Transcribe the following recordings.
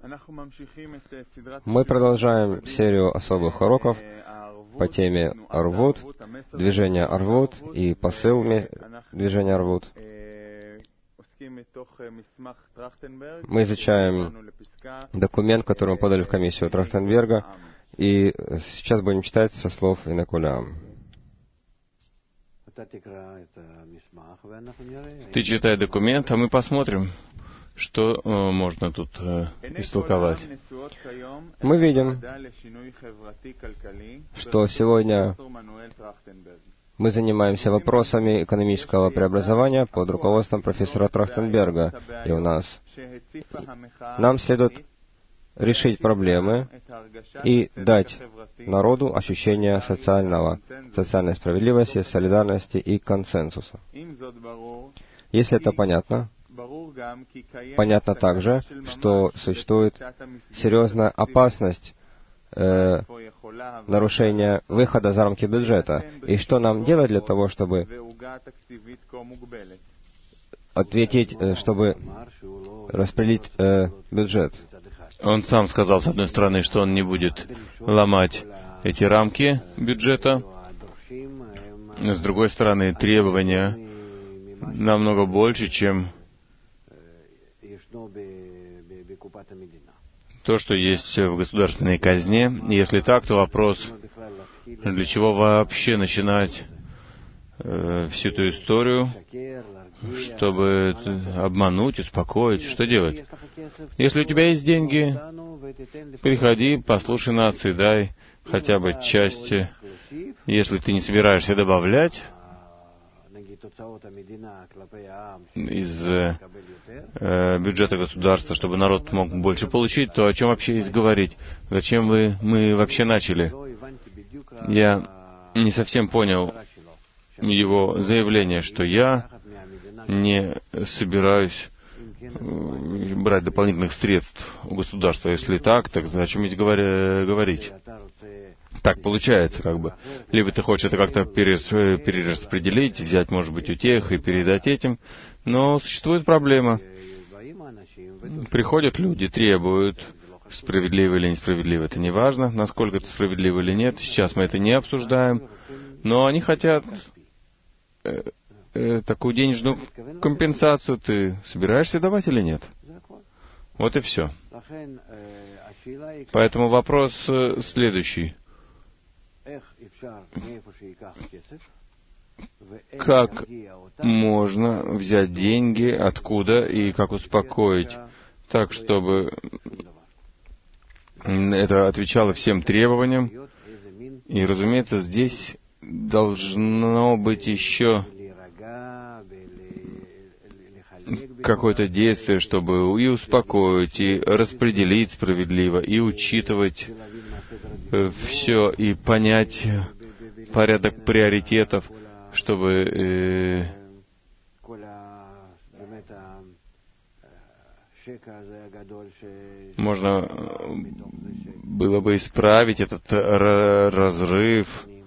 Мы продолжаем серию особых уроков по теме Арвут, движение Арвут и посыл движения Арвут. Мы изучаем документ, который мы подали в комиссию Трахтенберга, и сейчас будем читать со слов Инакуля. Ты читай документ, а мы посмотрим, что можно тут истолковать. Мы видим, что сегодня мы занимаемся вопросами экономического преобразования под руководством профессора Трахтенберга. И нам следует решить проблемы и дать народу ощущение социальной справедливости, солидарности и консенсуса. Если это понятно, понятно также, что существует серьезная опасность нарушения выхода за рамки бюджета. И что нам делать для того, чтобы ответить, чтобы распределить бюджет? Он сам сказал, с одной стороны, что он не будет ломать эти рамки бюджета. С другой стороны, требования намного больше, чем то, что есть в государственной казне. Если так, то вопрос, для чего вообще начинать всю эту историю, чтобы обмануть, успокоить, что делать? Если у тебя есть деньги, приходи, послушай нас и дай хотя бы часть. Если ты не собираешься добавлять из бюджета государства, чтобы народ мог больше получить, то о чем вообще есть говорить? Зачем мы вообще начали? Я не совсем понял его заявление, что я не собираюсь брать дополнительных средств у государства. Если так о чем есть говорить? Так получается, как бы. Либо ты хочешь это как-то перераспределить, взять, может быть, у тех и передать этим. Но существует проблема. Приходят люди, требуют, справедливо или несправедливо. Это не важно, насколько это справедливо или нет. Сейчас мы это не обсуждаем. Но они хотят такую денежную компенсацию. Ты собираешься давать или нет? Вот и все. Поэтому вопрос следующий. Как можно взять деньги, откуда и как успокоить так, чтобы это отвечало всем требованиям? И, разумеется, здесь должно быть еще какое-то действие, чтобы и успокоить, и распределить справедливо, и учитывать все, и понять порядок приоритетов, чтобы можно было бы исправить этот разрыв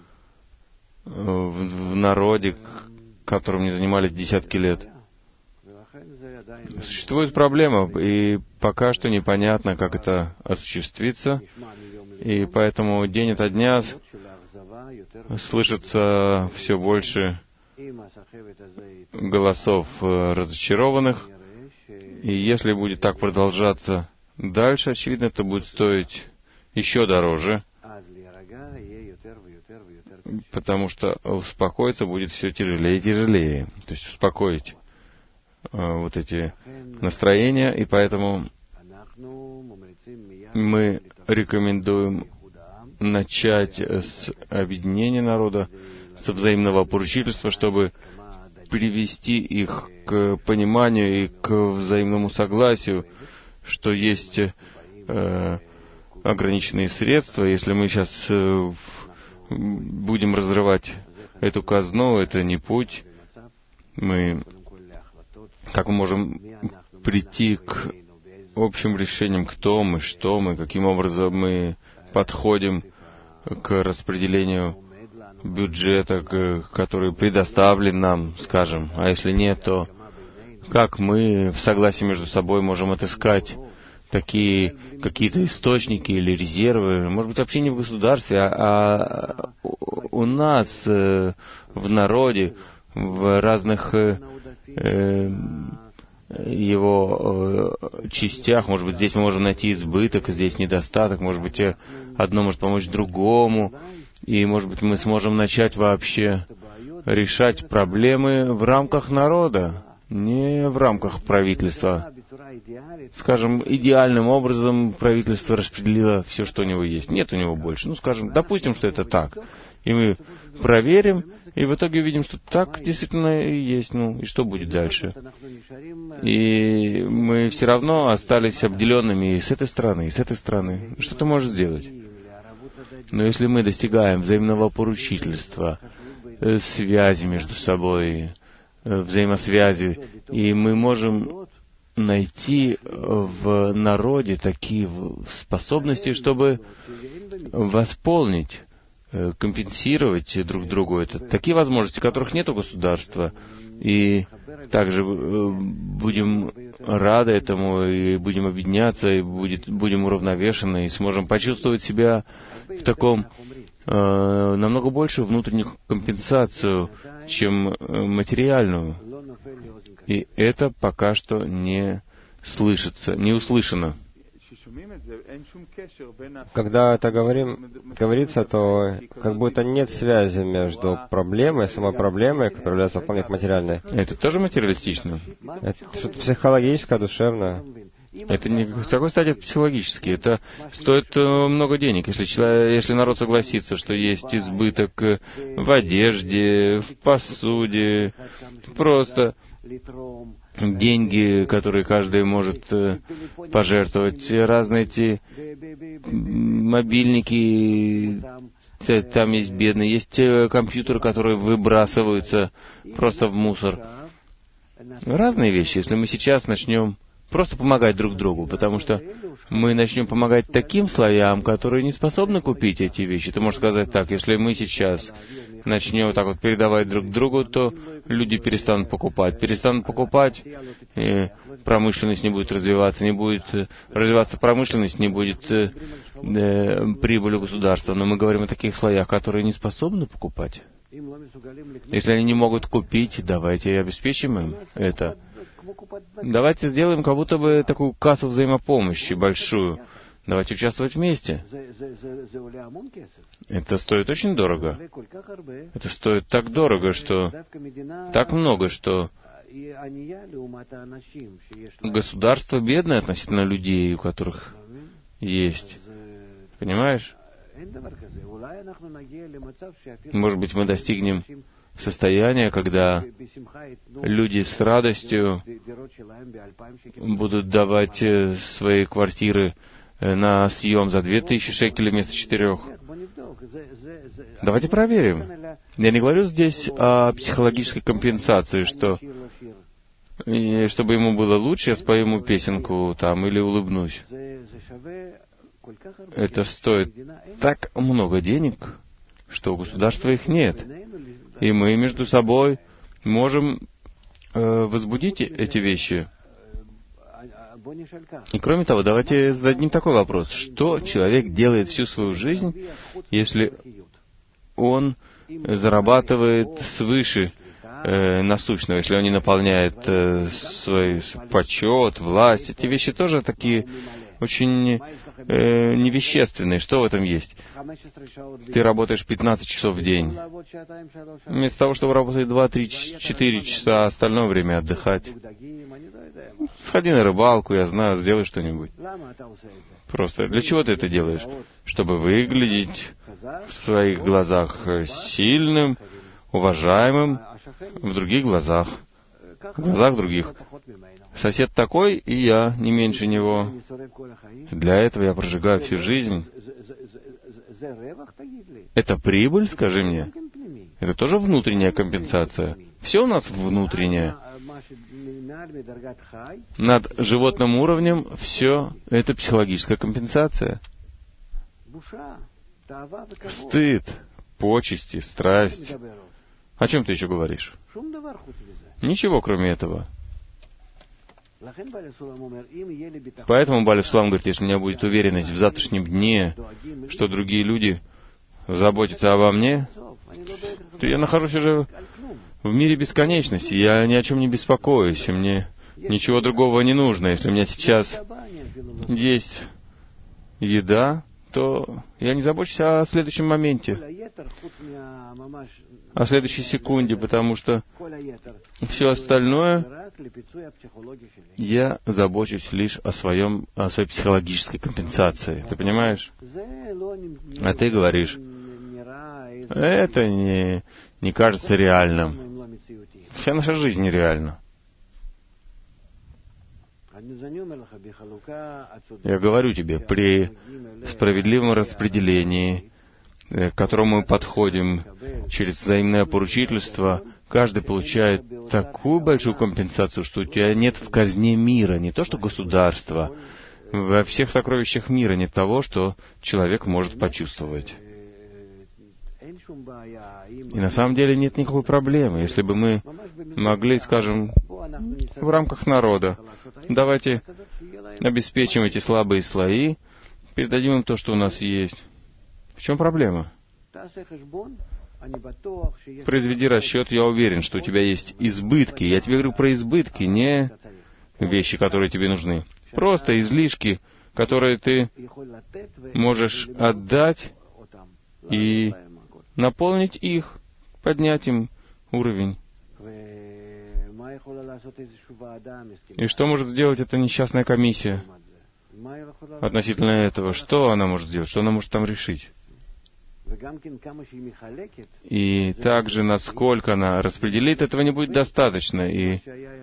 в народе, которым не занимались десятки лет. Существует проблема, и пока что непонятно, как это осуществится, и поэтому день ото дня слышится все больше голосов разочарованных, и если будет так продолжаться дальше, очевидно, это будет стоить еще дороже, потому что успокоиться будет все тяжелее и тяжелее, то есть успокоить вот эти настроения, и поэтому мы рекомендуем начать с объединения народа, со взаимного поручительства, чтобы привести их к пониманию и к взаимному согласию, что есть ограниченные средства. Если мы сейчас будем разрывать эту казну, это не путь. Как мы можем прийти к общим решениям, кто мы, что мы, каким образом мы подходим к распределению бюджета, который предоставлен нам, скажем. А если нет, то как мы в согласии между собой можем отыскать такие какие-то источники или резервы, может быть, вообще не в государстве, а у нас в народе, в разных его частях. Может быть, здесь мы можем найти избыток, здесь недостаток, может быть, одно может помочь другому, и, может быть, мы сможем начать вообще решать проблемы в рамках народа, не в рамках правительства. Скажем, идеальным образом правительство распределило все, что у него есть. Нет у него больше. Ну, скажем, допустим, что это так. И мы проверим, и в итоге увидим, что так действительно и есть. Ну, и что будет дальше? И мы все равно остались обделенными и с этой стороны, и с этой стороны. Что ты можешь сделать? Но если мы достигаем взаимного поручительства, связи между собой, взаимосвязи, и мы можем найти в народе такие способности, чтобы восполнить, компенсировать друг другу это. Такие возможности, которых нет у государства. И также будем рады этому, и будем объединяться, и будем уравновешены, и сможем почувствовать себя в таком намного больше внутреннюю компенсацию, чем материальную. И это пока что не слышится, не услышано. Когда это говорится, то как будто нет связи между проблемой, самой проблемой, которая является вполне материальной. Это тоже материалистично? Это что-то психологическое, душевное. Это не с какой стати психологически. Это стоит много денег. Если народ согласится, что есть избыток в одежде, в посуде, просто деньги, которые каждый может пожертвовать, разные эти мобильники, там есть бедные, есть компьютеры, которые выбрасываются просто в мусор. Разные вещи. Если мы сейчас начнем просто помогать друг другу, потому что мы начнем помогать таким слоям, которые не способны купить эти вещи. Ты можешь сказать так: если мы сейчас начнем так вот передавать друг другу, то люди перестанут покупать, и промышленность не будет развиваться, не будет развиваться промышленность, не будет прибыли государства. Но мы говорим о таких слоях, которые не способны покупать. Если они не могут купить, давайте обеспечим им это. Давайте сделаем как будто бы такую кассу взаимопомощи большую. Давайте участвовать вместе. Это стоит очень дорого. Это стоит так дорого, что так много, что государство бедное относительно людей, у которых есть. Понимаешь? Может быть, мы достигнем состояния, когда люди с радостью будут давать свои квартиры на съем за 2000 шекелей вместо 4. Давайте проверим. Я не говорю здесь о психологической компенсации, что чтобы ему было лучше, я спою ему песенку там или улыбнусь. Это стоит так много денег, что у государства их нет. И мы между собой можем возбудить эти вещи. И кроме того, давайте зададим такой вопрос. Что человек делает всю свою жизнь, если он зарабатывает свыше насущного, если он не наполняет свой почет, власть? Эти вещи тоже такие очень невещественные. Что в этом есть? Ты работаешь 15 часов в день. Вместо того, чтобы работать 2, 3, 4 часа, остальное время отдыхать. Сходи на рыбалку, я знаю, сделай что-нибудь. Просто для чего ты это делаешь? Чтобы выглядеть в своих глазах сильным, уважаемым, в других глазах. В глазах других. Сосед такой, и я не меньше него. Для этого я прожигаю всю жизнь. Это прибыль, скажи мне? Это тоже внутренняя компенсация. Все у нас внутреннее. Над животным уровнем все это психологическая компенсация. Стыд, почести, страсть. О чем ты еще говоришь? Ничего, кроме этого. Поэтому Бали Сулам говорит, если у меня будет уверенность в завтрашнем дне, что другие люди заботятся обо мне, то я нахожусь уже в мире бесконечности, я ни о чем не беспокоюсь, и мне ничего другого не нужно. Если у меня сейчас есть еда, то я не забочусь о следующем моменте, о следующей секунде, потому что все остальное я забочусь лишь о своей психологической компенсации. Ты понимаешь? А ты говоришь, это не кажется реальным. Вся наша жизнь нереальна. Я говорю тебе, при справедливом распределении, к которому мы подходим через взаимное поручительство, каждый получает такую большую компенсацию, что у тебя нет в казне мира, не то что государства, во всех сокровищах мира нет того, что человек может почувствовать. И на самом деле нет никакой проблемы. Если бы мы могли, скажем, в рамках народа, давайте обеспечим эти слабые слои, передадим им то, что у нас есть. В чем проблема? Произведи расчет, я уверен, что у тебя есть избытки. Я тебе говорю про избытки, не вещи, которые тебе нужны. Просто излишки, которые ты можешь отдать и наполнить их, поднять им уровень. И что может сделать эта несчастная комиссия относительно этого? Что она может сделать? Что она может там решить? И также, насколько она распределит, этого не будет достаточно. И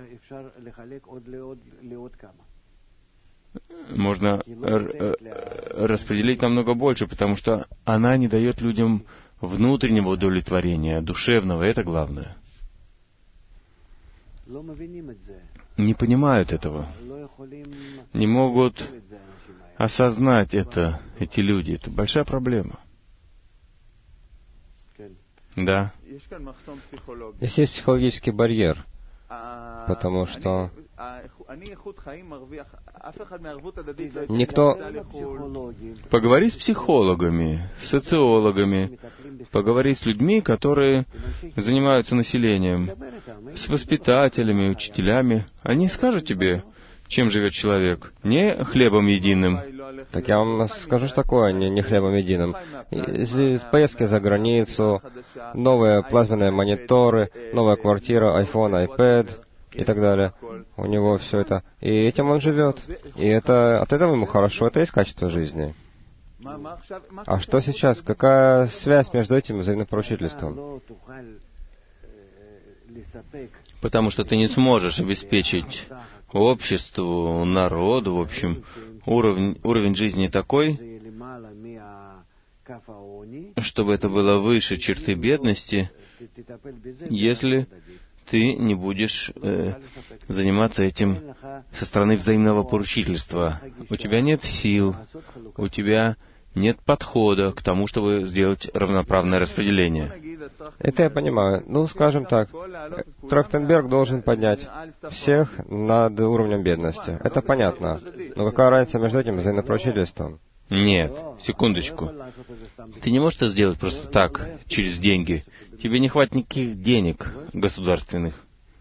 можно распределить намного больше, потому что она не дает людям внутреннего удовлетворения, душевного, это главное. Не понимают этого, не могут осознать это, эти люди. Это большая проблема. Да. Здесь есть психологический барьер, потому что никто... Поговори с психологами, социологами, поговори с людьми, которые занимаются населением, с воспитателями, учителями. Они скажут тебе, чем живет человек, не хлебом единым. Так я вам скажу такое, не хлебом единым. Поездки за границу, новые плазменные мониторы, новая квартира, iPhone, iPad и так далее. У него все это. И этим он живет. И это от этого ему хорошо, это есть качество жизни. А что сейчас? Какая связь между этим и взаимным поручительством? Потому что ты не сможешь обеспечить обществу, народу, в общем, уровень жизни такой, чтобы это было выше черты бедности, если ты не будешь заниматься этим со стороны взаимного поручительства. У тебя нет сил, у тебя нет подхода к тому, чтобы сделать равноправное распределение. Это я понимаю. Ну, скажем так, Трахтенберг должен поднять всех над уровнем бедности. Это понятно. Но какая разница между этим и взаимным поручительством? Нет, секундочку. Ты не можешь это сделать просто так, через деньги. Тебе не хватит никаких денег государственных.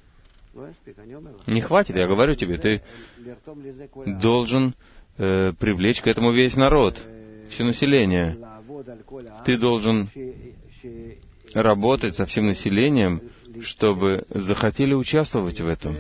Не хватит, я говорю тебе, ты должен привлечь к этому весь народ, все население. Ты должен работать со всем населением, чтобы захотели участвовать в этом,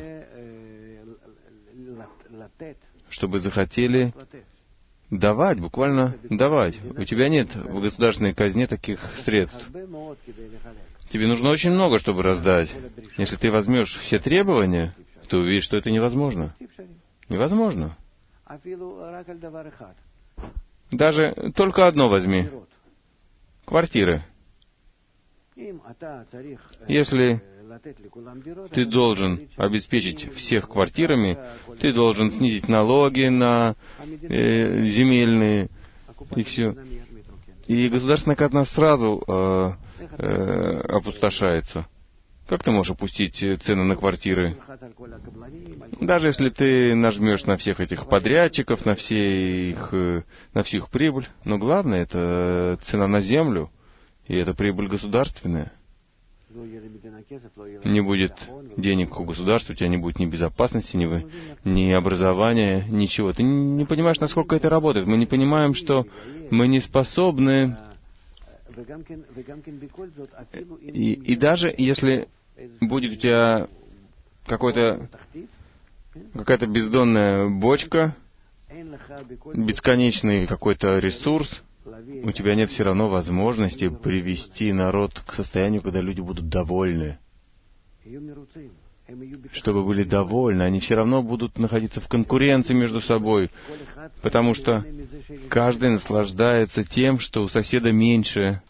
чтобы захотели давать, буквально давать. У тебя нет в государственной казне таких средств. Тебе нужно очень много, чтобы раздать. Если ты возьмешь все требования, то увидишь, что это невозможно. Невозможно. Даже только одно возьми. Квартиры. Если ты должен обеспечить всех квартирами, ты должен снизить налоги на земельные и все. И государственная казна сразу опустошается. Как ты можешь опустить цены на квартиры? Даже если ты нажмешь на всех этих подрядчиков, на всю их прибыль. Но главное, это цена на землю, и это прибыль государственная. Не будет денег у государства, у тебя не будет ни безопасности, ни образования, ничего. Ты не понимаешь, насколько это работает. Мы не понимаем, что мы не способны. И даже если будет у тебя какая-то бездонная бочка, бесконечный какой-то ресурс, у тебя нет все равно возможности привести народ к состоянию, когда люди будут довольны. Чтобы были довольны, они все равно будут находиться в конкуренции между собой, потому что каждый наслаждается тем, что у соседа меньше.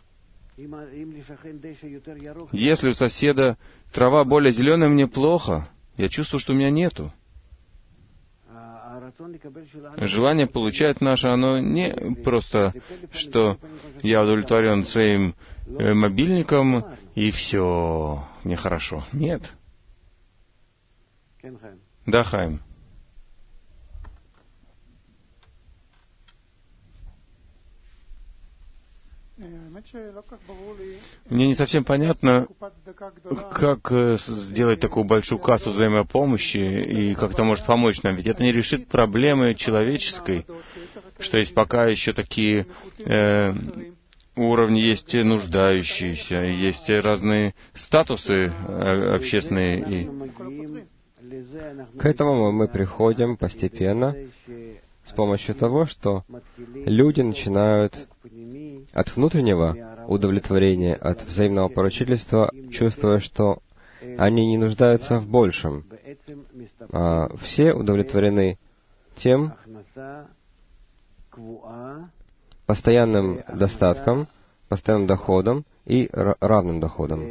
Если у соседа трава более зеленая, мне плохо. Я чувствую, что у меня нету. Желание получать наше, оно не просто, что я удовлетворен своим мобильником, и все, мне хорошо. Нет. Да, Хайм. Мне не совсем понятно, как сделать такую большую кассу взаимопомощи и как это может помочь нам. Ведь это не решит проблемы человеческой, что есть пока еще такие уровни, есть нуждающиеся, есть разные статусы общественные. К этому мы приходим постепенно с помощью того, что люди начинают от внутреннего удовлетворения, от взаимного поручительства, чувствуя, что они не нуждаются в большем, а все удовлетворены тем постоянным достатком, постоянным доходом и равным доходом.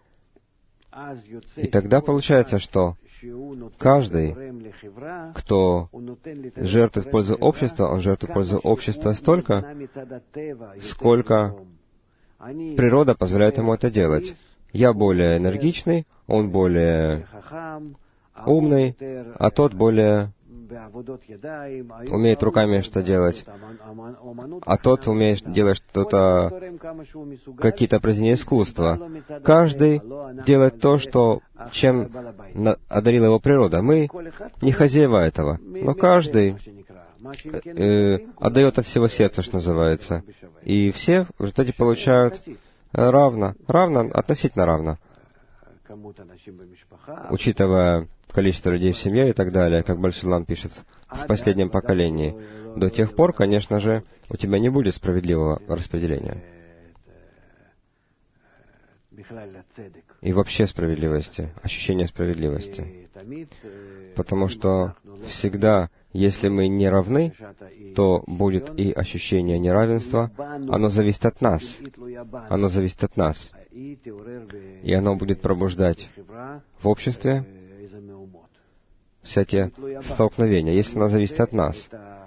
И тогда получается, что каждый, кто жертвует в пользу общества, он жертвует в пользу общества столько, сколько природа позволяет ему это делать. Я более энергичный, он более умный, а тот более умеет руками что делать, а тот умеет делать что-то, какие-то произведения искусства. Каждый делает то, чем одарила его природа. Мы не хозяева этого, но каждый отдает от всего сердца, что называется. И все в результате получают относительно равно, учитывая количество людей в семье и так далее, как Бальшилам пишет, в последнем поколении. До тех пор, конечно же, у тебя не будет справедливого распределения. И вообще справедливости, ощущения справедливости. Потому что всегда, если мы не равны, то будет и ощущение неравенства. Оно зависит от нас. Оно зависит от нас. И оно будет пробуждать в обществе всякие столкновения, если оно зависит от нас.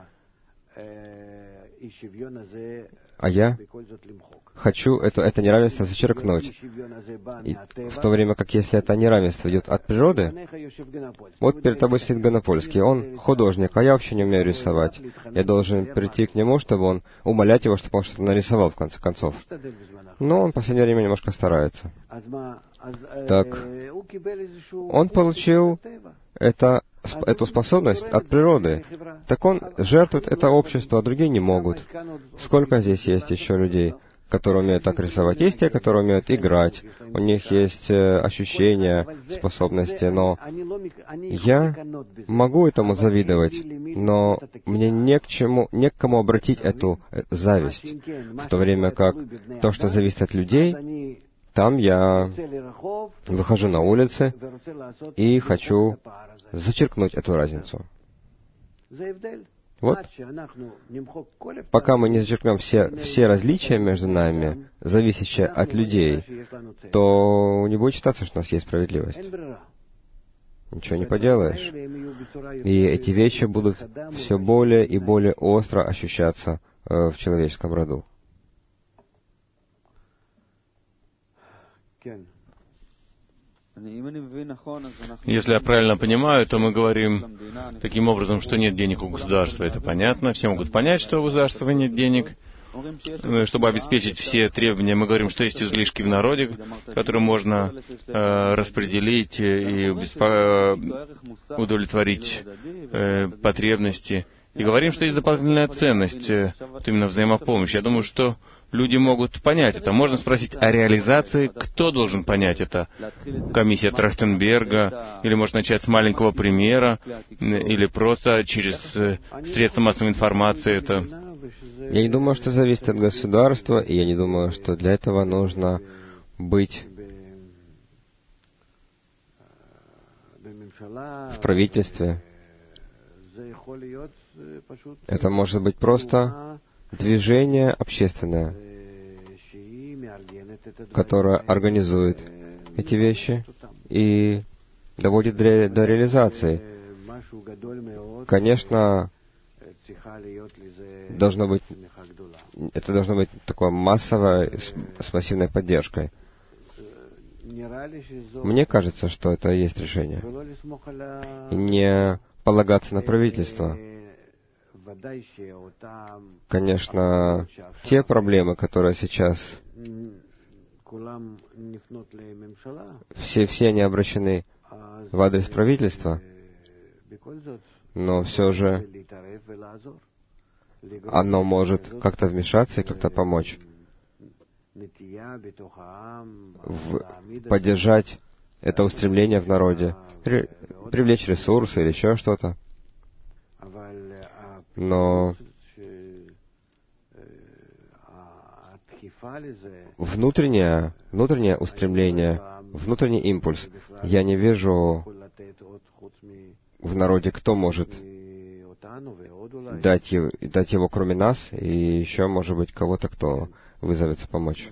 А я хочу это неравенство зачеркнуть. И в то время как если это неравенство идет от природы, вот перед тобой сидит Ганапольский, он художник, а я вообще не умею рисовать. Я должен прийти к нему, чтобы он умолять его, чтобы он что-то нарисовал, в конце концов. Но он в последнее время немножко старается. Так, он получил эту способность от природы. Так он жертвует это общество, а другие не могут. Сколько здесь есть еще людей, которые умеют так рисовать? Есть те, которые умеют играть, у них есть ощущения, способности, но я могу этому завидовать, но мне не к кому обратить эту зависть, в то время как то, что зависит от людей, там я выхожу на улицы и хочу зачеркнуть эту разницу. Вот, пока мы не зачеркнем все различия между нами, зависящие от людей, то не будет считаться, что у нас есть справедливость. Ничего не поделаешь. И эти вещи будут все более и более остро ощущаться в человеческом роду. Если я правильно понимаю, то мы говорим таким образом, что нет денег у государства. Это понятно. Все могут понять, что у государства нет денег. Чтобы обеспечить все требования, мы говорим, что есть излишки в народе, которые можно распределить и удовлетворить потребности. И говорим, что есть дополнительная ценность, вот именно взаимопомощь. Я думаю, что люди могут понять это. Можно спросить о реализации, кто должен понять это? Комиссия Трахтенберга, или можно начать с маленького примера, или просто через средства массовой информации это. Я не думаю, что зависит от государства, и я не думаю, что для этого нужно быть в правительстве. Это может быть просто движение общественное, которое организует эти вещи и доводит до реализации. Конечно, это должно быть такое массовое, с массивной поддержкой. Мне кажется, что это и есть решение. И не полагаться на правительство. Конечно, те проблемы, которые сейчас все они обращены в адрес правительства, но все же оно может как-то вмешаться и как-то помочь, поддержать это устремление в народе, привлечь ресурсы или еще что-то. Но внутреннее устремление, внутренний импульс, я не вижу в народе, кто может дать его кроме нас, и еще, может быть, кого-то, кто вызовется помочь.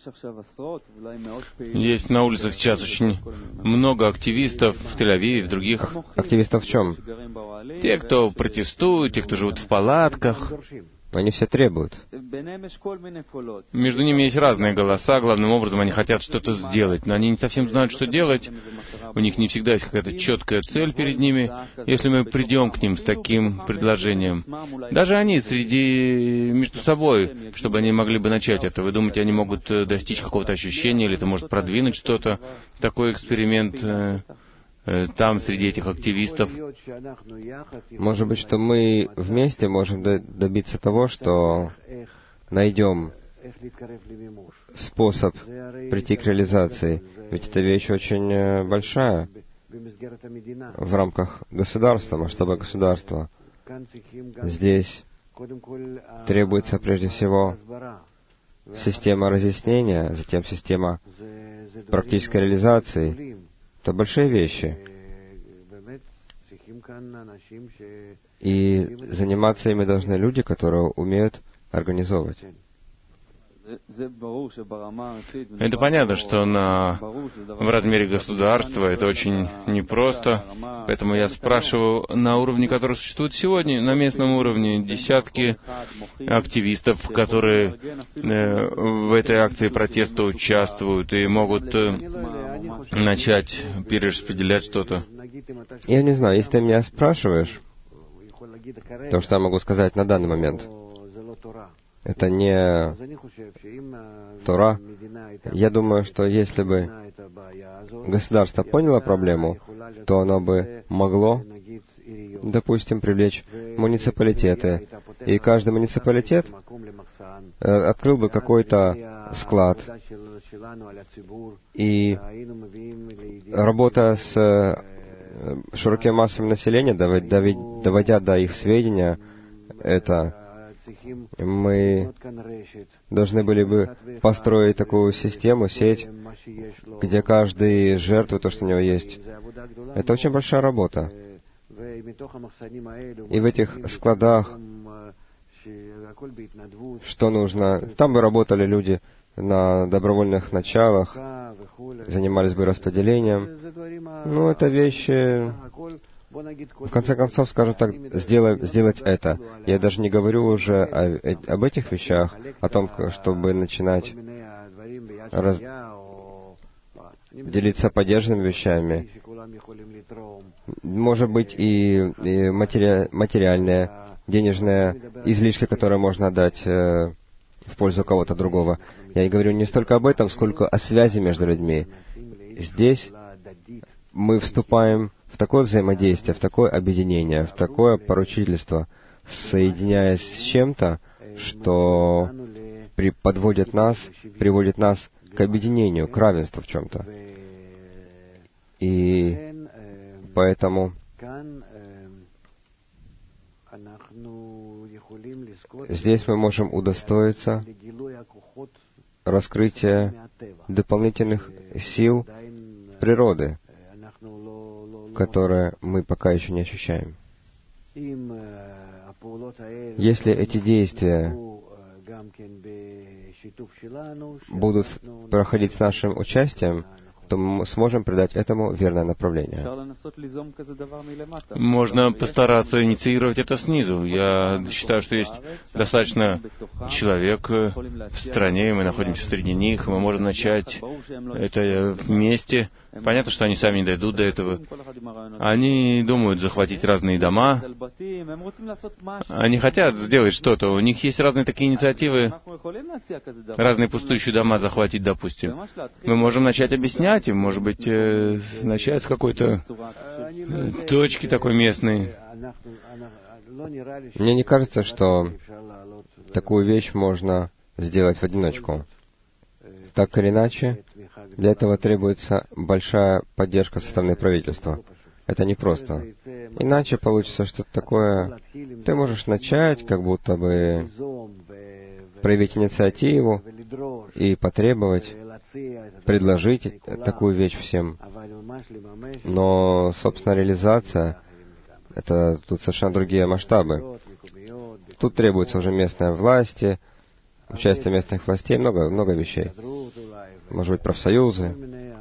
Есть на улицах сейчас очень много активистов в Тель-Авиве и в других. Активистов в чем? Те, кто протестуют, те, кто живут в палатках. Они все требуют. Между ними есть разные голоса. Главным образом, они хотят что-то сделать, но они не совсем знают, что делать. У них не всегда есть какая-то четкая цель перед ними. Если мы придем к ним с таким предложением, даже они между собой, чтобы они могли бы начать это, вы думаете, они могут достичь какого-то ощущения, или это может продвинуть что-то, такой эксперимент там, среди этих активистов? Может быть, что мы вместе можем добиться того, что найдем способ прийти к реализации. Ведь эта вещь очень большая в рамках государства, масштаба государства. Здесь требуется прежде всего система разъяснения, затем система практической реализации. Это большие вещи. И заниматься ими должны люди, которые умеют организовывать. Это понятно, что в размере государства это очень непросто. Поэтому я спрашиваю на уровне, который существует сегодня, на местном уровне, десятки активистов, которые в этой акции протеста участвуют и могут начать перераспределять что-то. Я не знаю, если ты меня спрашиваешь, то, что я могу сказать на данный момент, это не Тора. Я думаю, что если бы государство поняло проблему, то оно бы могло, допустим, привлечь муниципалитеты. И каждый муниципалитет открыл бы какой-то склад. И работая с широким массовым населением, доводя до их сведения это, мы должны были бы построить такую систему, сеть, где каждый жертвует то, что у него есть. Это очень большая работа. И в этих складах, что нужно, там бы работали люди на добровольных началах, занимались бы распределением. Ну, это вещи, в конце концов, скажем так, сделать это. Я даже не говорю уже об этих вещах, о том, чтобы начинать делиться поддержанными вещами. Может быть, и материальные, денежные излишки, которые можно дать в пользу кого-то другого. Я не говорю не столько об этом, сколько о связи между людьми. Здесь мы вступаем в такое взаимодействие, в такое объединение, в такое поручительство, соединяясь с чем-то, что приводит нас к объединению, к равенству в чем-то. И поэтому здесь мы можем удостоиться раскрытия дополнительных сил природы, которые мы пока еще не ощущаем. Если эти действия будут проходить с нашим участием, то мы сможем придать этому верное направление. Можно постараться инициировать это снизу. Я считаю, что есть достаточно человек в стране, и мы находимся среди них, мы можем начать это вместе. Понятно, что они сами не дойдут до этого. Они думают захватить разные дома. Они хотят сделать что-то. У них есть разные такие инициативы. Разные пустующие дома захватить, допустим. Мы можем начать объяснять им, может быть, начать с какой-то точки такой местной. Мне не кажется, что такую вещь можно сделать в одиночку. Так или иначе, для этого требуется большая поддержка со стороны правительства. Это непросто. Иначе получится что-то такое. Ты можешь начать, как будто бы проявить инициативу и потребовать, предложить такую вещь всем. Но, собственно, реализация — это тут совершенно другие масштабы. Тут требуется уже местная власть, участие местных властей, много вещей. Может быть, профсоюзы,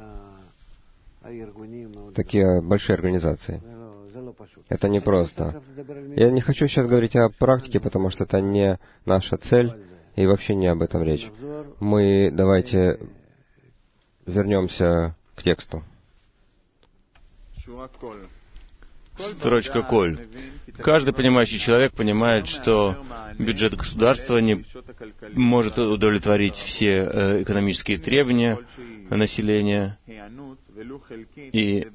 такие большие организации. Это непросто. Я не хочу сейчас говорить о практике, потому что это не наша цель, и вообще не об этом речь. Мы давайте вернемся к тексту. Строчка «Коль». Каждый понимающий человек понимает, что бюджет государства не может удовлетворить все экономические требования населения, и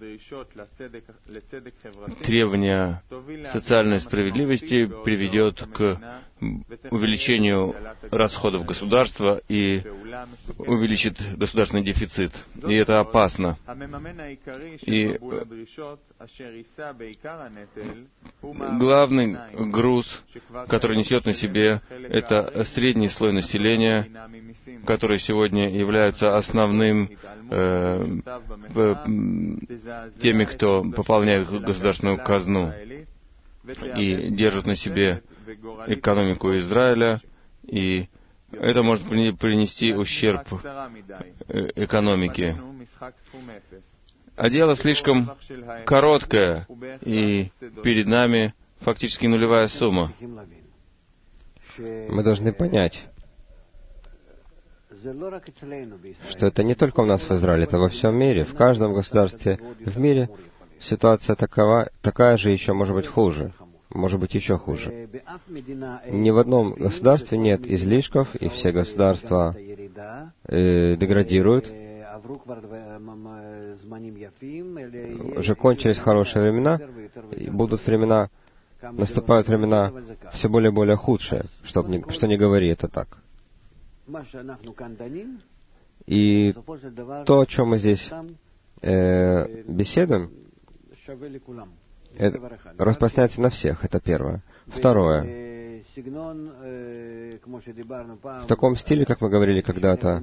требования социальной справедливости приведет к увеличению расходов государства и увеличит государственный дефицит. И это опасно. И главный груз, который несет на себе, это средний слой населения, который сегодня является основным теми, кто пополняет государственную казну и держит на себе экономику Израиля, и это может принести ущерб экономике. А дело слишком короткое, и перед нами фактически нулевая сумма. Мы должны понять, что это не только у нас в Израиле, это во всем мире, в каждом государстве в мире ситуация такая же, еще может быть хуже, может быть еще хуже. Ни в одном государстве нет излишков, и все государства деградируют. Уже кончились хорошие времена, и будут времена, наступают времена все более и более худшие, что не говори, это так. И то, о чем мы здесь беседуем, это распространяется на всех, это первое. Второе. В таком стиле, как мы говорили когда-то,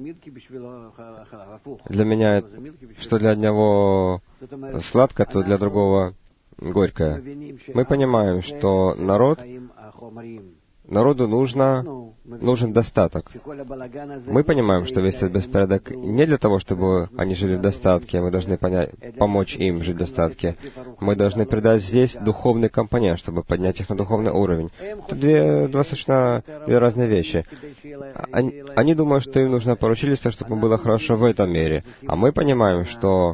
для меня, что для одного сладко, то для другого горькое. Мы понимаем, что народ народу нужен достаток. Мы понимаем, что весь этот беспорядок не для того, чтобы они жили в достатке, мы должны помочь им жить в достатке. Мы должны придать здесь духовный компонент, чтобы поднять их на духовный уровень. Это достаточно две разные вещи. Они думают, что им нужно поручительство, чтобы им было хорошо в этом мире. А мы понимаем, что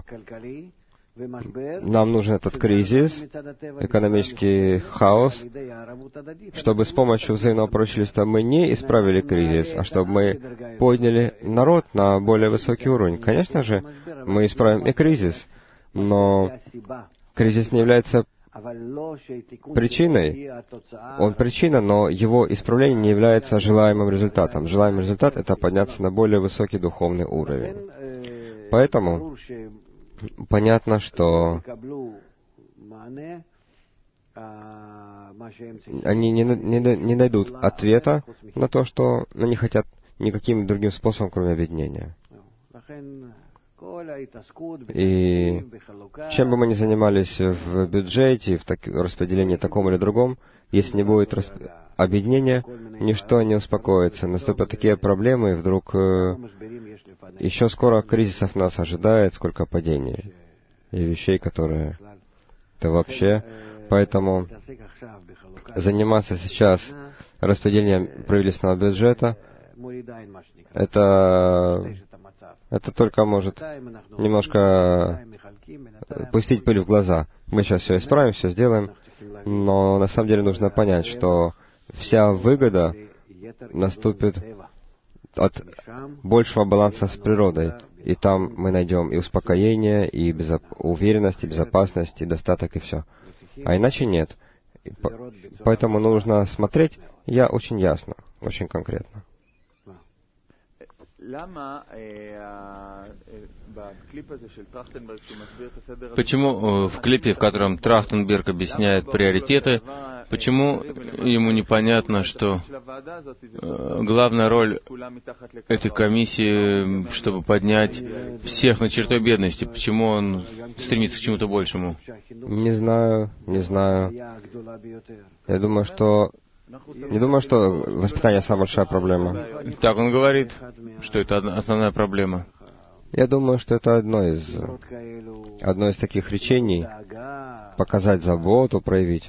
нам нужен этот кризис, экономический хаос, чтобы с помощью взаимного поручительства мы не исправили кризис, а чтобы мы подняли народ на более высокий уровень. Конечно же, мы исправим и кризис, но кризис не является причиной. Он причина, но его исправление не является желаемым результатом. Желаемый результат — это подняться на более высокий духовный уровень. Поэтому понятно, что они не найдут ответа на то, что они хотят никаким другим способом, кроме объединения. И чем бы мы ни занимались в бюджете, в распределении таком или другом, если не будет объединения, ничто не успокоится. Наступят такие проблемы, и вдруг еще скоро кризисов нас ожидает, сколько падений и вещей, которые... Это вообще... Поэтому заниматься сейчас распределением правительственного бюджета, это только может немножко пустить пыль в глаза. Мы сейчас все исправим, все сделаем, но на самом деле нужно понять, что вся выгода наступит от большего баланса с природой. И там мы найдем и успокоение, и уверенность, и безопасность, и достаток, и все. А иначе нет. Поэтому нужно смотреть очень ясно, очень конкретно. Почему в клипе, в котором Трахтенберг объясняет приоритеты, почему ему непонятно, что главная роль этой комиссии, чтобы поднять всех на чертой бедности, почему он стремится к чему-то большему? Не знаю. Я думаю, что воспитание самая большая проблема. Так он говорит, что это основная проблема. Я думаю, что это одно из таких речений, показать заботу, проявить.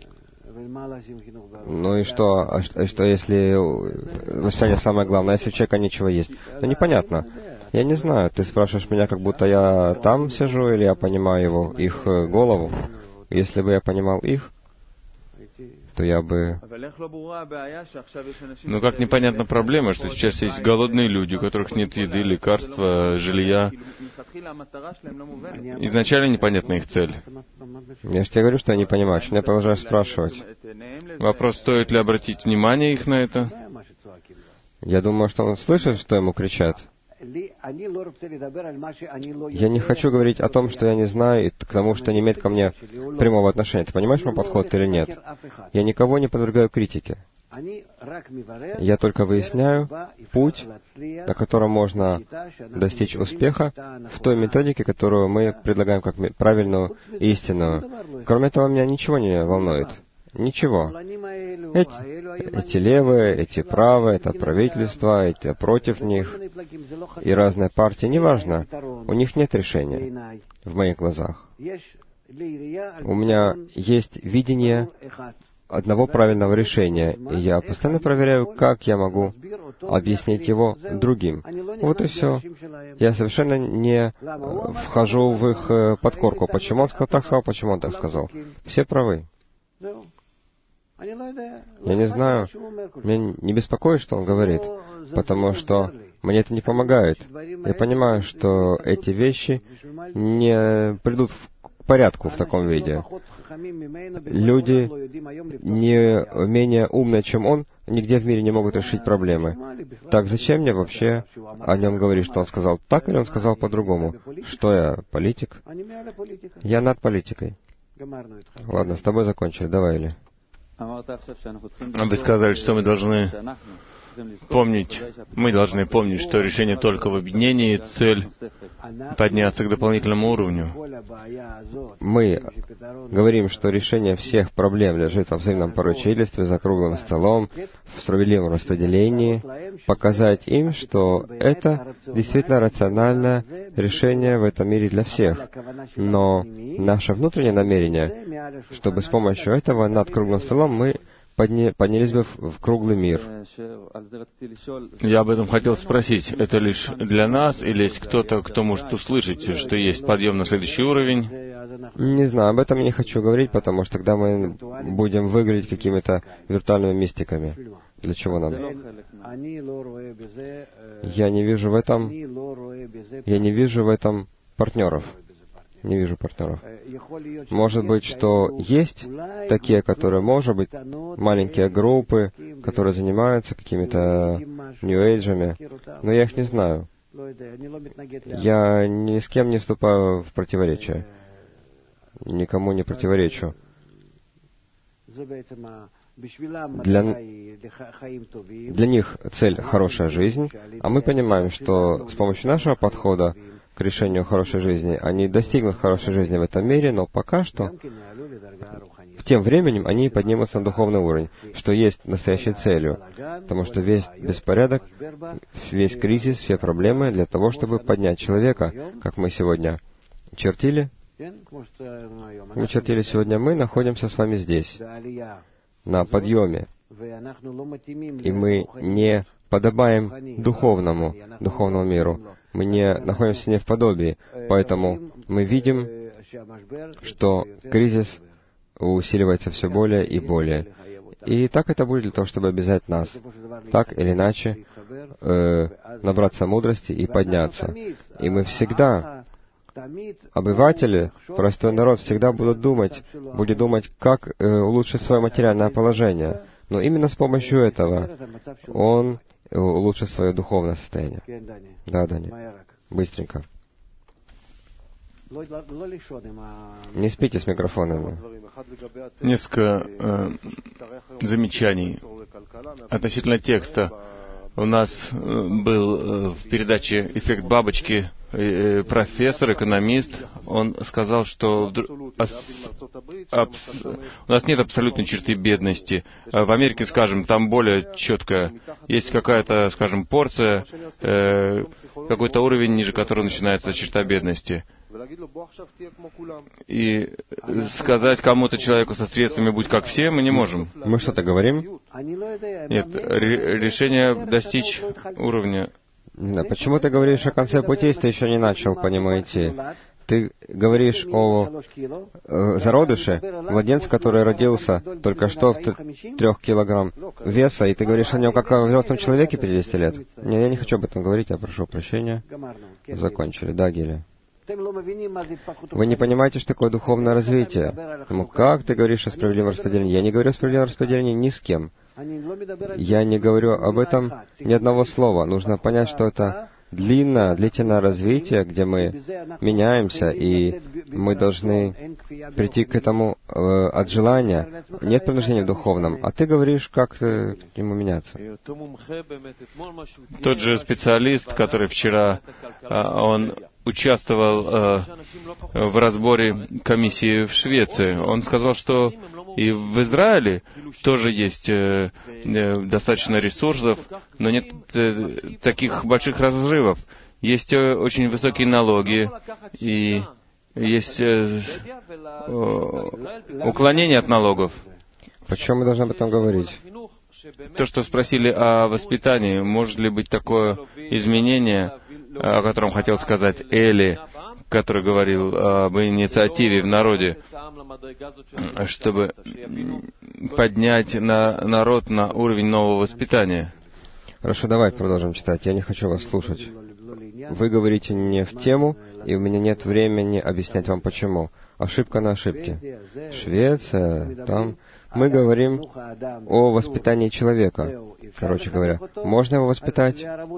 Ну и что? Что если воспитание самое главное, если у человека ничего есть? Ну непонятно. Я не знаю. Ты спрашиваешь меня, как будто я там сижу, или я понимаю их голову. Если бы я понимал их, то я бы... Но как непонятна проблема, что сейчас есть голодные люди, у которых нет еды, лекарства, жилья. Изначально непонятна их цель. Я же тебе говорю, что я не понимаю, что я продолжаю спрашивать. Вопрос, стоит ли обратить внимание их на это? Я думаю, что он слышит, что ему кричат. Я не хочу говорить о том, что я не знаю, и к тому, что не имеет ко мне прямого отношения. Ты понимаешь мой подход или нет? Я никого не подвергаю критике. Я только выясняю путь, на котором можно достичь успеха в той методике, которую мы предлагаем как правильную и истинную. Кроме этого, меня ничего не волнует. Ничего. Эти левые, эти правые, это правительство, эти против них, и разные партии, неважно. У них нет решения в моих глазах. У меня есть видение одного правильного решения, и я постоянно проверяю, как я могу объяснить его другим. Вот и все. Я совершенно не вхожу в их подкорку. Почему он так сказал, почему он так сказал. Все правы. Я не знаю, меня не беспокоит, что он говорит, потому что мне это не помогает. Я понимаю, что эти вещи не придут к порядку в таком виде. Люди, не менее умные, чем он, нигде в мире не могут решить проблемы. Так зачем мне вообще о нем говорить, что он сказал так или он сказал по-другому? Что я, политик? Я над политикой. Ладно, с тобой закончили, давай, Или. Вы сказали, что мы должны мы должны помнить, что решение только в объединении, цель подняться к дополнительному уровню. Мы говорим, что решение всех проблем лежит во взаимном поручительстве, за круглым столом, в справедливом распределении, показать им, что это действительно рациональное решение в этом мире для всех. Но наше внутреннее намерение, чтобы с помощью этого над круглым столом мы поднялись бы в круглый мир. Я об этом хотел спросить. Это лишь для нас, или есть кто-то, кто может услышать, что есть подъем на следующий уровень? Не знаю, об этом я не хочу говорить, потому что тогда мы будем выглядеть какими-то виртуальными мистиками. Для чего нам? Я не вижу в этом партнеров. Не вижу партнеров. Может быть, что есть такие, которые, может быть, маленькие группы, которые занимаются какими-то нью-эйджами, но я их не знаю. Я ни с кем не вступаю в противоречие. Никому не противоречу. Для них цель — хорошая жизнь, а мы понимаем, что с помощью нашего подхода к решению хорошей жизни они достигнут хорошей жизни в этом мире, но пока что, тем временем, они поднимутся на духовный уровень, что есть настоящей целью, потому что весь беспорядок, весь кризис, все проблемы для того, чтобы поднять человека, как мы сегодня чертили. Мы чертили сегодня, мы находимся с вами здесь, на подъеме, и мы не подобаем духовному миру. Мы не находимся не в подобии, поэтому мы видим, что кризис усиливается все более и более. И так это будет для того, чтобы обязать нас, так или иначе, набраться мудрости и подняться. И мы всегда, обыватели, простой народ, всегда будет думать, как улучшить свое материальное положение. Но именно с помощью этого он улучшит свое духовное состояние. Да, Дани. Быстренько. Не спите с микрофонами. Несколько замечаний относительно текста. У нас был в передаче «Эффект бабочки» профессор, экономист. Он сказал, что у нас нет абсолютной черты бедности. В Америке, скажем, там более четко есть какая-то, скажем, порция, какой-то уровень, ниже которого начинается черта бедности. И сказать кому-то, человеку со средствами, будь как все, мы не можем. Мы что-то говорим? Нет, решение достичь уровня. Почему ты говоришь о конце пути, если ты еще не начал по нему идти? Ты говоришь о зародыше, младенце, который родился только что в 3 килограмм веса, и ты говоришь о нем как о взрослом человеке 50 лет? Не, я не хочу об этом говорить, я прошу прощения. Закончили. Да, Гиля? Вы не понимаете, что такое духовное развитие. Ну, как ты говоришь о справедливом распределении? Я не говорю о справедливом распределении ни с кем. Я не говорю об этом ни одного слова. Нужно понять, что это длительное развитие, где мы меняемся, и мы должны прийти к этому от желания. Нет принуждения в духовном. А ты говоришь, как к нему меняться. Тот же специалист, который вчера, он участвовал в разборе комиссии в Швеции. Он сказал, что и в Израиле тоже есть достаточно ресурсов, но нет таких больших разрывов. Есть очень высокие налоги, и есть уклонение от налогов. Почему мы должны об этом говорить? То, что спросили о воспитании, может ли быть такое изменение, о котором хотел сказать Эли, который говорил об инициативе в народе, чтобы поднять народ на уровень нового воспитания. Хорошо, давайте продолжим читать. Я не хочу вас слушать. Вы говорите не в тему, и у меня нет времени объяснять вам почему. Ошибка на ошибке. Швеция, там... Мы говорим о воспитании человека. Короче говоря, можно его воспитать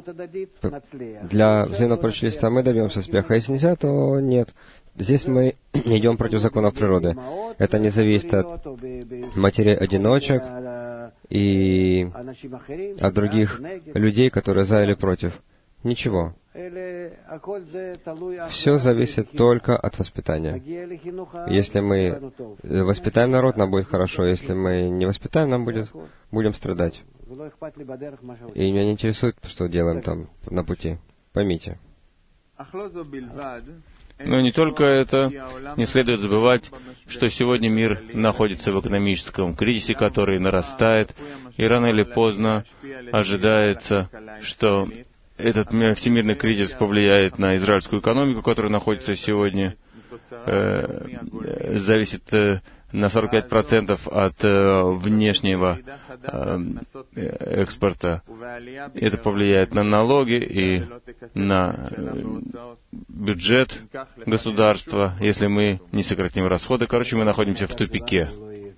для взаимного поручительства, мы добьемся успеха. Если нельзя, то нет. Здесь мы идем против законов природы. Это не зависит от матерей-одиночек, и от других людей, которые за или против. Ничего. Все зависит только от воспитания. Если мы воспитаем народ, нам будет хорошо. Если мы не воспитаем, будем страдать. И меня не интересует, что делаем там на пути. Поймите. Но не только это, не следует забывать, что сегодня мир находится в экономическом кризисе, который нарастает, и рано или поздно ожидается, что этот всемирный кризис повлияет на израильскую экономику, которая находится сегодня, зависит на 45% от внешнего экспорта. Это повлияет на налоги и на бюджет государства, если мы не сократим расходы. Короче, мы находимся в тупике.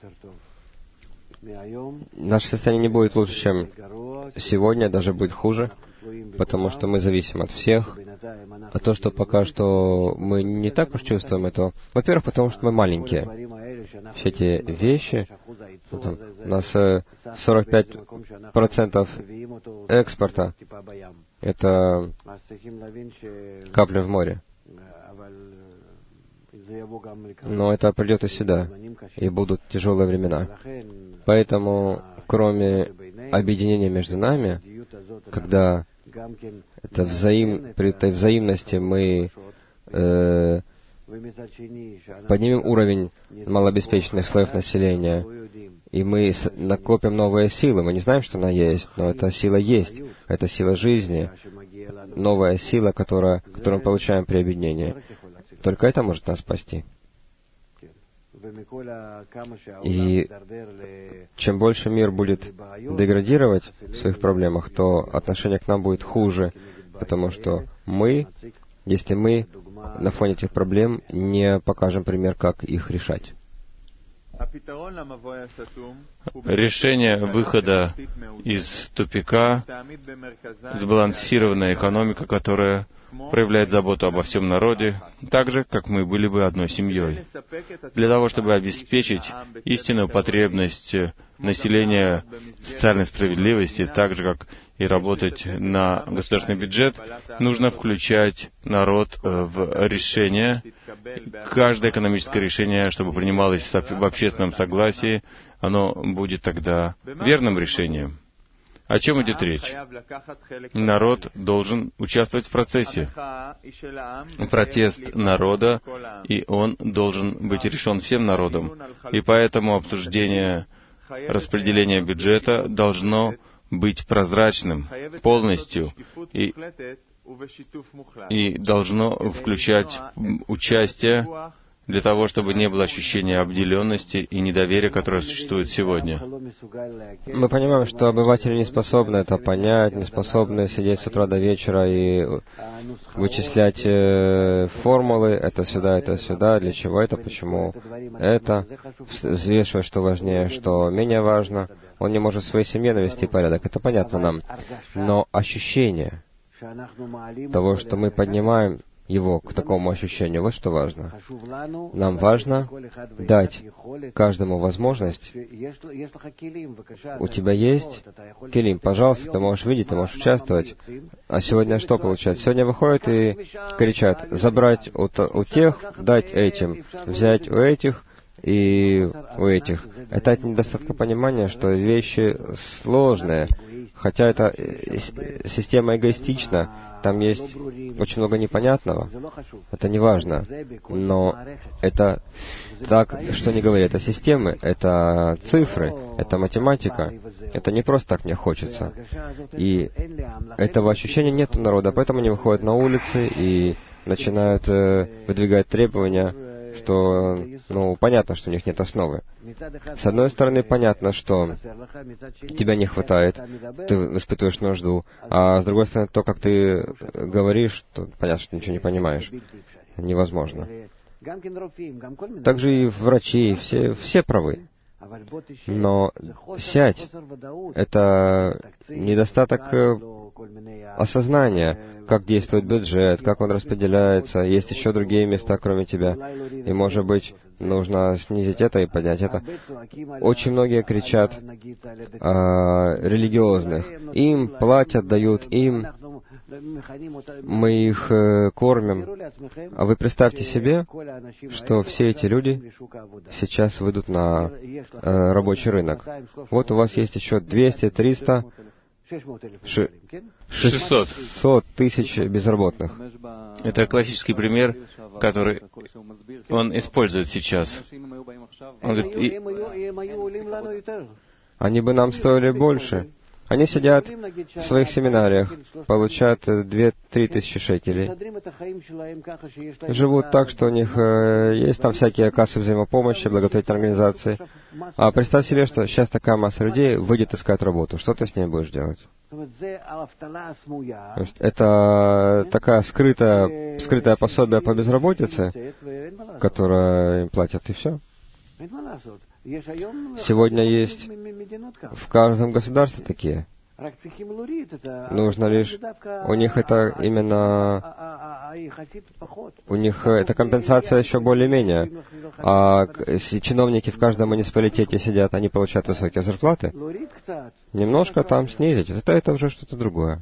Наше состояние не будет лучше, чем сегодня, даже будет хуже, потому что мы зависим от всех. А то, что пока что мы не так уж чувствуем это, во-первых, потому что мы маленькие. Все эти вещи, у нас 45% экспорта — это капля в море. Но это придет и сюда, и будут тяжелые времена. Поэтому, кроме объединения между нами, когда при этой взаимности мы поднимем уровень малообеспеченных слоев населения, и мы накопим новые силы. Мы не знаем, что она есть, но эта сила есть. Это сила жизни, новая сила, которую мы получаем при объединении. Только это может нас спасти. И чем больше мир будет деградировать в своих проблемах, то отношение к нам будет хуже, потому что если мы на фоне этих проблем не покажем пример, как их решать. Решение выхода из тупика — сбалансированная экономика, которая проявляет заботу обо всем народе, так же, как мы были бы одной семьей. Для того, чтобы обеспечить истинную потребность населения социальной справедливости, так же, как и работать на государственный бюджет, нужно включать народ в решение. Каждое экономическое решение, чтобы принималось в общественном согласии, оно будет тогда верным решением. О чем идет речь? Народ должен участвовать в процессе. Протест народа, и он должен быть решен всем народом. И поэтому обсуждение распределения бюджета должно быть прозрачным полностью и должно включать участие для того, чтобы не было ощущения обделенности и недоверия, которое существует сегодня. Мы понимаем, что обыватели не способны это понять, не способны сидеть с утра до вечера и вычислять формулы, это сюда, для чего это, почему это, взвешивать, что важнее, что менее важно. Он не может в своей семье навести порядок, это понятно нам. Но ощущение того, что мы поднимаем его к такому ощущению, вот что важно. Нам важно дать каждому возможность. У тебя есть келим, пожалуйста, ты можешь видеть, ты можешь участвовать. А сегодня что получается? Сегодня выходят и кричат: забрать у тех, дать этим, взять у этих и у этих. Это от недостатка понимания, что вещи сложные, хотя это система эгоистична. Там есть очень много непонятного. Это не важно. Но это так, что не говори, это системы, это цифры, это математика. Это не просто так мне хочется. И этого ощущения нет у народа, поэтому они выходят на улицы и начинают выдвигать требования, что, понятно, что у них нет основы. С одной стороны, понятно, что тебя не хватает, ты испытываешь нужду, а с другой стороны, то, как ты говоришь, то понятно, что ты ничего не понимаешь. Невозможно. Также и врачи, все правы. Но сядь, это недостаток осознания, как действует бюджет, как он распределяется, есть еще другие места, кроме тебя. И, может быть, нужно снизить это и поднять это. Очень многие кричат религиозных. Им платят, дают им, мы их кормим. А вы представьте себе, что все эти люди сейчас выйдут на рабочий рынок. Вот у вас есть еще 200, 300, 600 тысяч безработных. Это классический пример, который он использует сейчас. Он говорит, они бы нам стоили больше. Они сидят в своих семинариях, получают 2-3 тысячи шекелей. Живут так, что у них есть там всякие кассы взаимопомощи, благотворительные организации. А представь себе, что сейчас такая масса людей выйдет искать работу. Что ты с ней будешь делать? То есть это такая скрытое пособие по безработице, которое им платят, и все. Сегодня есть в каждом государстве такие. Нужно лишь... У них это именно... У них эта компенсация еще более-менее. А чиновники в каждом муниципалитете сидят, они получают высокие зарплаты. Немножко там снизить. Это уже что-то другое.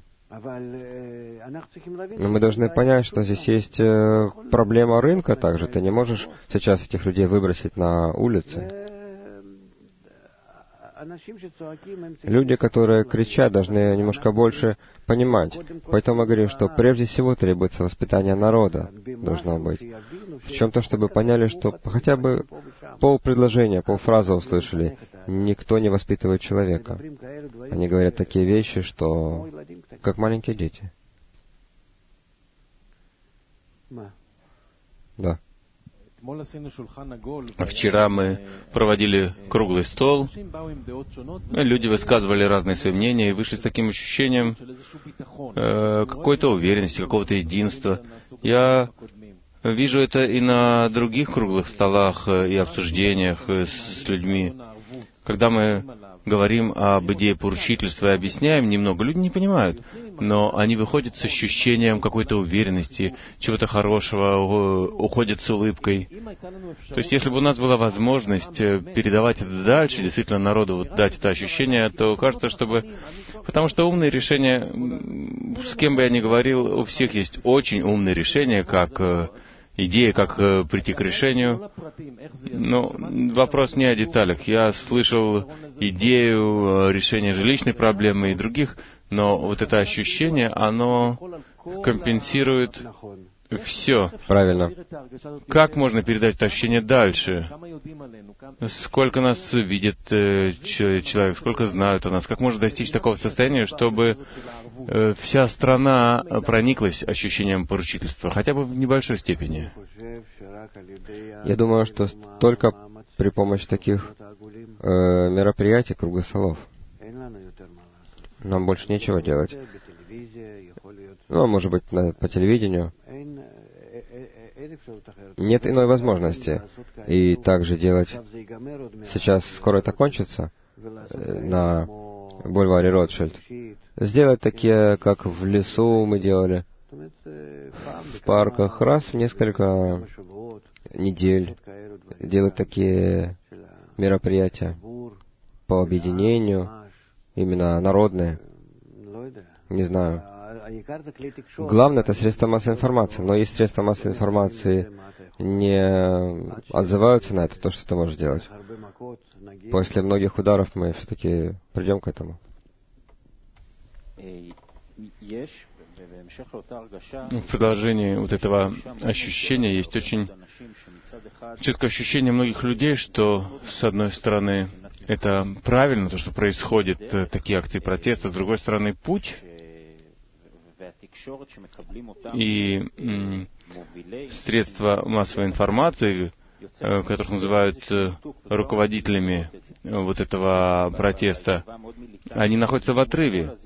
Но мы должны понять, что здесь есть проблема рынка также. Ты не можешь сейчас этих людей выбросить на улицы. Люди, которые кричат, должны немножко больше понимать. Поэтому мы говорим, что прежде всего требуется воспитание народа, должно быть. В чем-то, чтобы поняли, что хотя бы полпредложения, полфразы услышали. Никто не воспитывает человека. Они говорят такие вещи, что как маленькие дети. Да. Вчера мы проводили круглый стол, люди высказывали разные свои мнения и вышли с таким ощущением какой-то уверенности, какого-то единства. Я вижу это и на других круглых столах и обсуждениях с людьми. Когда мы говорим об идее поручительства и объясняем немного, люди не понимают, но они выходят с ощущением какой-то уверенности, чего-то хорошего, уходят с улыбкой. То есть, если бы у нас была возможность передавать это дальше, действительно народу дать это ощущение, то кажется, Потому что умные решения, с кем бы я ни говорил, у всех есть очень умные решения, как идея, как прийти к решению. Но вопрос не о деталях. Я слышал идею решения жилищной проблемы и других, но вот это ощущение, оно компенсирует все. Правильно. Как можно передать это ощущение дальше? Сколько нас видит человек, сколько знают о нас? Как можно достичь такого состояния, чтобы вся страна прониклась ощущением поручительства, хотя бы в небольшой степени? Я думаю, что только при помощи таких мероприятий, круглых столов. Нам больше нечего делать. Ну, может быть, по телевидению. Нет иной возможности. И также делать... Сейчас скоро это кончится на бульваре Ротшильд. Сделать такие, как в лесу мы делали, в парках, раз в несколько недель. Делать такие мероприятия по объединению, именно народные. Не знаю. Главное — это средства массовой информации. Но если средства массовой информации не отзываются на это, то что ты можешь делать? После многих ударов мы все-таки придем к этому. В продолжении вот этого ощущения есть очень четкое ощущение многих людей, что, с одной стороны, это правильно, то, что происходит, такие акции протеста, с другой стороны, путь и средства массовой информации, которых называют руководителями вот этого протеста, они находятся в отрыве.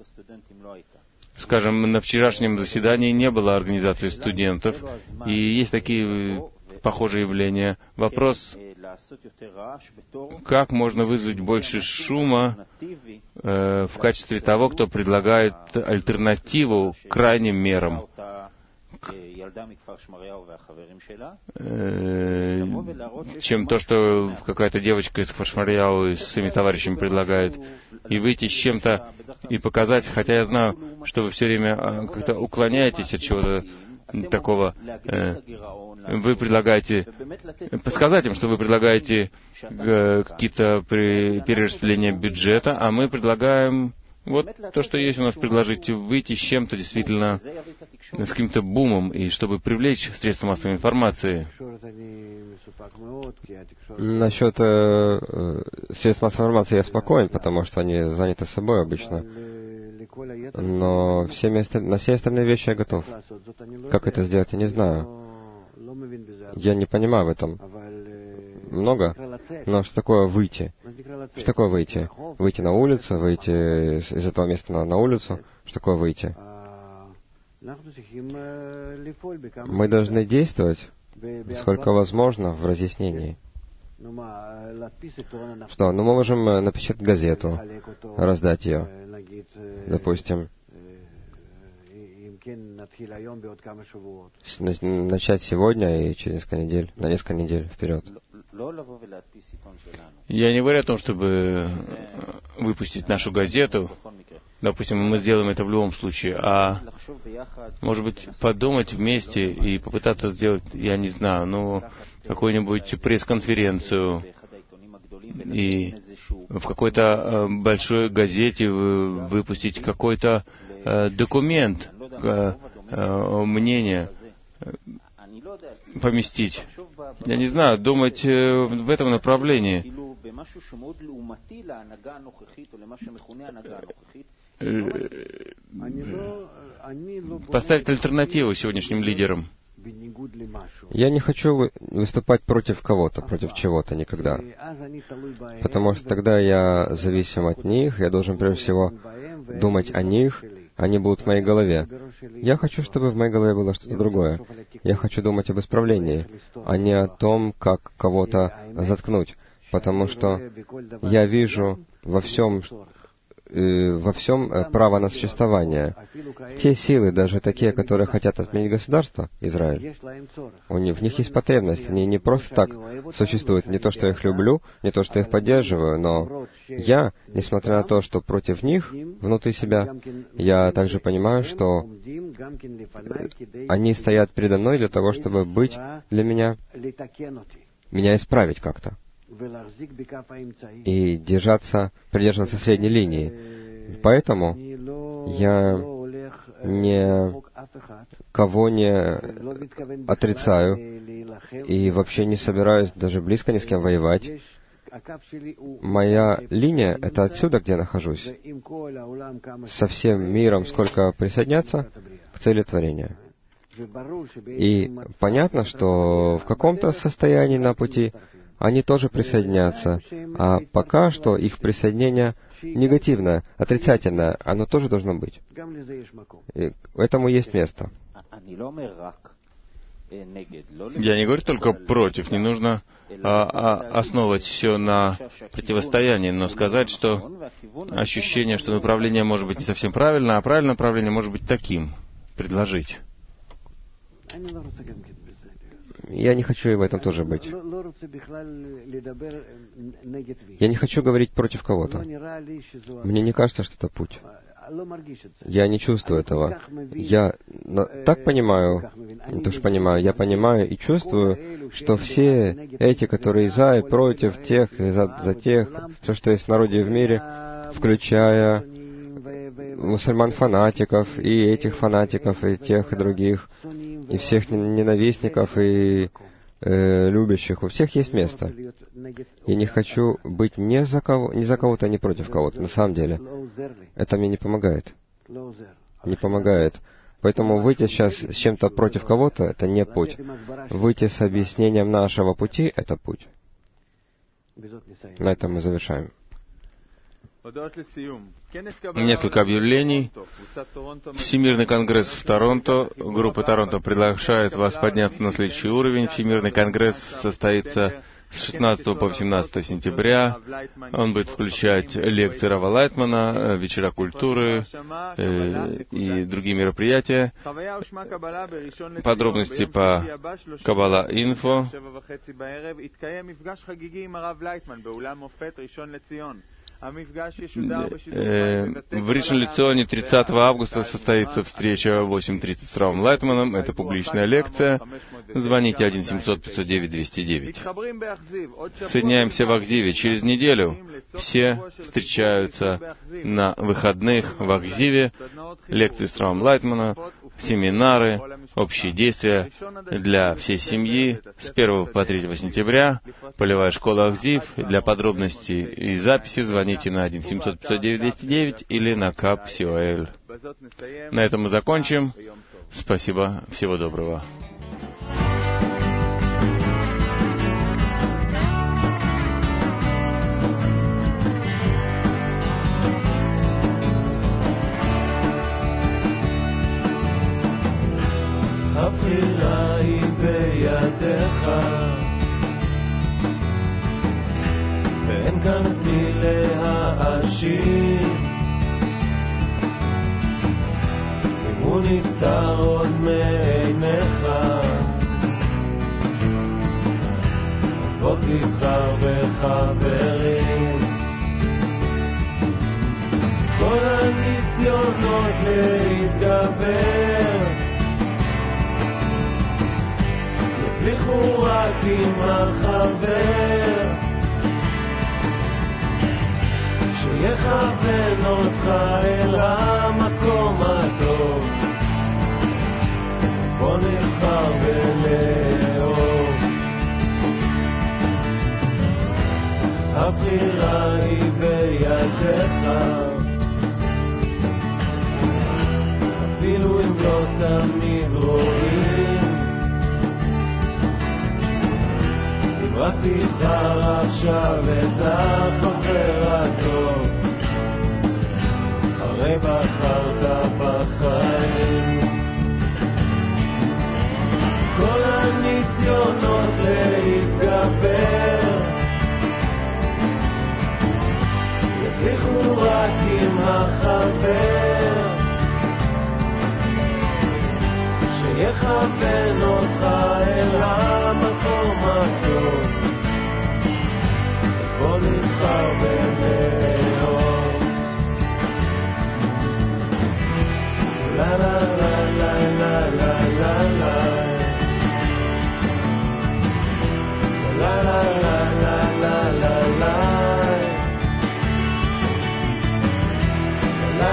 Скажем, на вчерашнем заседании не было организации студентов, и есть такие похожие явления. Вопрос, как можно вызвать больше шума в качестве того, кто предлагает альтернативу крайним мерам, чем то, что какая-то девочка из Кфар-Шмарьяу с своими товарищами предлагает, и выйти с чем-то и показать, хотя я знаю, что вы все время как-то уклоняетесь от чего-то такого. Вы предлагаете, подсказать им, что вы предлагаете какие-то перераспределения бюджета, а мы предлагаем вот то, что есть у нас, предложить, выйти с чем-то действительно, с каким-то бумом, и чтобы привлечь средства массовой информации. Насчет средств массовой информации я спокоен, потому что они заняты собой обычно. Но на все остальные вещи я готов. Как это сделать, я не знаю. Я не понимаю в этом много, но что такое выйти? Что такое выйти? Выйти на улицу, выйти из этого места на улицу? Что такое выйти? Мы должны действовать, сколько возможно, в разъяснении. Что? Мы можем напечатать газету, раздать ее, допустим, начать сегодня и через несколько недель вперед. Я не говорю о том, чтобы выпустить нашу газету. Допустим, мы сделаем это в любом случае. А может быть, подумать вместе и попытаться сделать, я не знаю, какую-нибудь пресс-конференцию и в какой-то большой газете выпустить какой-то документ, мнение поместить. Я не знаю, думать в этом направлении. Поставить альтернативу сегодняшним лидерам. Я не хочу выступать против кого-то, против чего-то никогда. Потому что тогда я зависим от них, я должен прежде всего думать о них, они будут в моей голове. Я хочу, чтобы в моей голове было что-то другое. Я хочу думать об исправлении, а не о том, как кого-то заткнуть. Потому что я вижу во всем право на существование. Те силы, даже такие, которые хотят отменить государство, Израиль, в них есть потребность. Они не просто так существуют. Не то, что я их люблю, не то, что я их поддерживаю, но я, несмотря на то, что против них, внутри себя, я также понимаю, что они стоят передо мной для того, чтобы быть для меня исправить как-то. И придерживаться средней линии. Поэтому я никого не отрицаю и вообще не собираюсь даже близко ни с кем воевать. Моя линия — это отсюда, где я нахожусь, со всем миром, сколько присоединятся к цели творения. И понятно, что в каком-то состоянии на пути они тоже присоединятся. А пока что их присоединение негативное, отрицательное, оно тоже должно быть. И этому есть место. Я не говорю только против, не нужно основывать все на противостоянии, но сказать, что ощущение, что направление может быть не совсем правильно, а правильное направление может быть таким, предложить. Я не хочу и в этом тоже быть. Я не хочу говорить против кого-то. Мне не кажется, что это путь. Я не чувствую этого. Я так понимаю, не то что понимаю, я понимаю и чувствую, что все эти, которые за и против тех, и за тех, все, что есть в народе и в мире, включая мусульман-фанатиков, и этих фанатиков, и тех, и других, и всех ненавистников, и любящих, у всех есть место. Я не хочу быть ни за кого-то, ни против кого-то, на самом деле. Это мне не помогает. Не помогает. Поэтому выйти сейчас с чем-то против кого-то — это не путь. Выйти с объяснением нашего пути — это путь. На этом мы завершаем. Несколько объявлений. Всемирный конгресс в Торонто. Группа Торонто приглашает вас подняться на следующий уровень. Всемирный конгресс состоится с 16 по 18 сентября. Он будет включать лекции Рава Лайтмана, вечера культуры и другие мероприятия. Подробности по Kabbalah Info. В Ришон-Леционе 30 августа состоится встреча в 8:30 с Равом Лайтманом. Это публичная лекция. Звоните 1-700-509-209. Соединяемся в Ахзиве. Через неделю все встречаются на выходных в Ахзиве. Лекции с Равом Лайтманом, семинары, общие действия для всей семьи с 1 по 3 сентября. Полевая школа Ахзив. Для подробностей и записи звоните на 1-700-509-209 или на КАП.СИОЛ. На этом мы закончим. Спасибо. Всего доброго. הבחירה היא בידיך, ואין כאן כלי להאשים. אם הוא נסתר עוד מעיניך, אז בוא תבחר בחברים. כל הניסיונות להתגבר יצליחו רק עם החבר שיכוון אותך אל המקום הטוב. אז בוא נבחר ולאהוב. הבחירה היא בידיך, אפילו אם לא תמיד רואים. רק תבחר עכשיו את החבר הטוב, הרי בחרת בחיים. כל הניסיונות להתגבר יצליחו רק עם החבר שיכוון אותך אל המקום הטוב. אז בוא נבחר ולאהוב. לה לה לה לה לה לה לה לה לה לה לה לה לה לה לה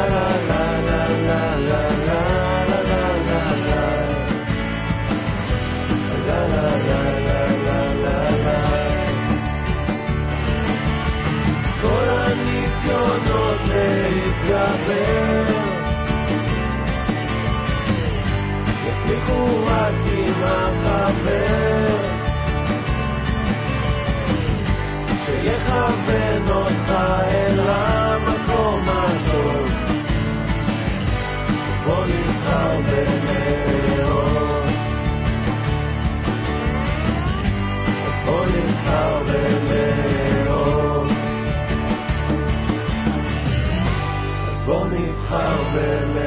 יצליחו רק עם החבר שיכוון אותך אל המקום הטוב. בוא נבחר ולאהוב. אז בוא נבחר ולאהוב. אז בוא נבחר ולאהוב.